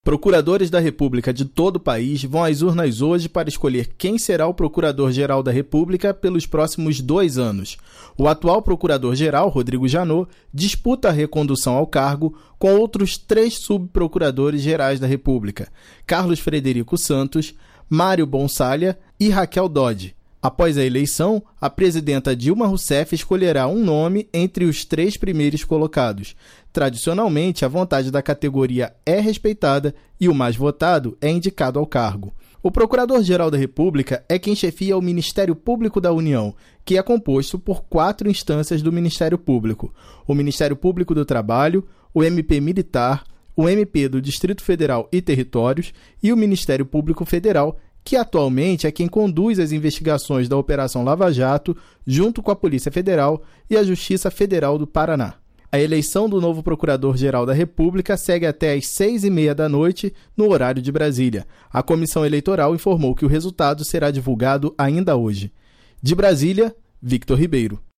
Procuradores da República de todo o país vão às urnas hoje para escolher quem será o Procurador-Geral da República pelos próximos 2 anos. O atual Procurador-Geral, Rodrigo Janot, disputa a recondução ao cargo com outros 3 subprocuradores gerais da República, Carlos Frederico Santos, Mário Bonsalha e Raquel Dodge. Após a eleição, a presidenta Dilma Rousseff escolherá um nome entre os 3 primeiros colocados. Tradicionalmente, a vontade da categoria é respeitada e o mais votado é indicado ao cargo. O Procurador-Geral da República é quem chefia o Ministério Público da União, que é composto por 4 instâncias do Ministério Público: o Ministério Público do Trabalho, o MP Militar, o MP do Distrito Federal e Territórios e o Ministério Público Federal, que atualmente é quem conduz as investigações da Operação Lava Jato, junto com a Polícia Federal e a Justiça Federal do Paraná. A eleição do novo Procurador-Geral da República segue até às 6h30 da noite, no horário de Brasília. A Comissão Eleitoral informou que o resultado será divulgado ainda hoje. De Brasília, Victor Ribeiro.